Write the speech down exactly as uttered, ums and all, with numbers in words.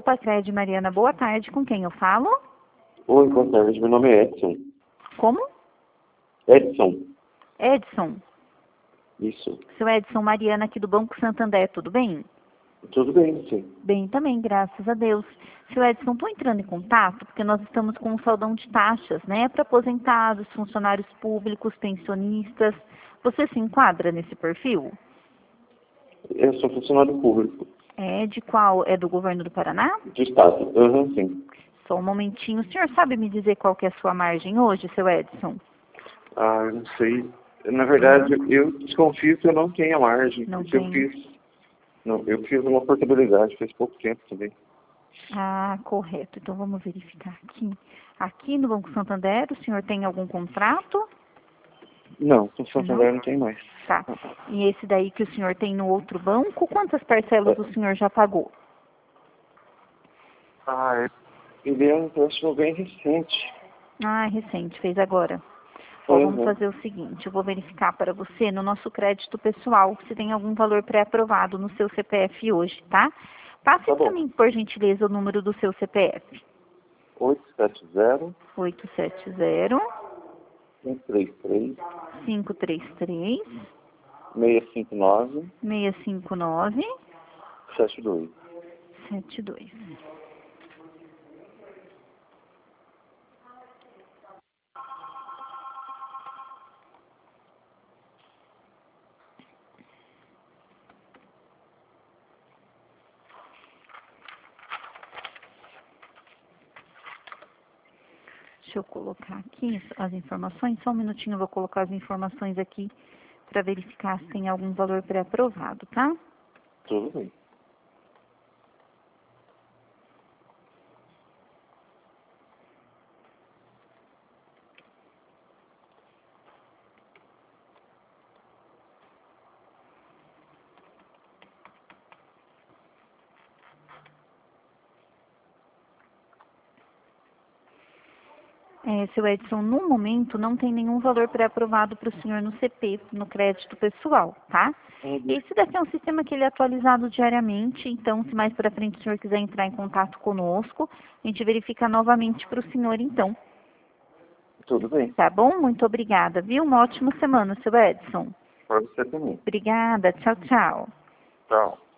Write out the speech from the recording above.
Sicredi, Mariana, boa tarde. Com quem eu falo? Oi, boa tarde. Meu nome é Edson. Como? Edson. Edson. Isso. Seu Edson, Mariana aqui do Banco Santander, tudo bem? Tudo bem, sim. Bem também, graças a Deus. Seu Edson, estou entrando em contato porque nós estamos com um saldão de taxas, né, para aposentados, funcionários públicos, pensionistas. Você se enquadra nesse perfil? Eu sou funcionário público. É de qual? É do governo do Paraná? De Estado. Uhum, sim. Só um momentinho. O senhor sabe me dizer qual que é a sua margem hoje, seu Edson? Ah, eu não sei. Na verdade, eu desconfio que eu não tenho margem. Não porque tem. eu fiz. Não, eu fiz uma portabilidade faz pouco tempo também. Ah, correto. Então vamos verificar aqui. Aqui no Banco Santander, o senhor tem algum contrato? Não, com Santander Não? não tem mais. Tá. E esse daí que o senhor tem no outro banco, quantas parcelas o senhor já pagou? Ah, é. Ele é um empréstimo bem recente. Ah, recente, fez agora. Ó, Uhum. vamos fazer o seguinte, eu vou verificar para você no nosso crédito pessoal se tem algum valor pré-aprovado no seu C P F hoje, tá? Passe Tá para bom. mim, por gentileza, o número do seu C P F. oito sete zero, oito sete zero, cinco três três, cinco três três, seis cinco nove, seis cinco nove, sete dois. sete dois. Deixa eu colocar aqui as informações. Só um minutinho, eu vou colocar as informações aqui para verificar se tem algum valor pré-aprovado, tá? Tudo bem. É, seu Edson, no momento não tem nenhum valor pré-aprovado para o senhor no C P, no crédito pessoal, tá? Uhum. Esse daqui é um sistema que ele é atualizado diariamente, então se mais para frente o senhor quiser entrar em contato conosco, a gente verifica novamente para o senhor então. Tudo bem. Tá bom? Muito obrigada, viu? Uma ótima semana, seu Edson. Para você também. Obrigada, tchau, tchau. Tchau.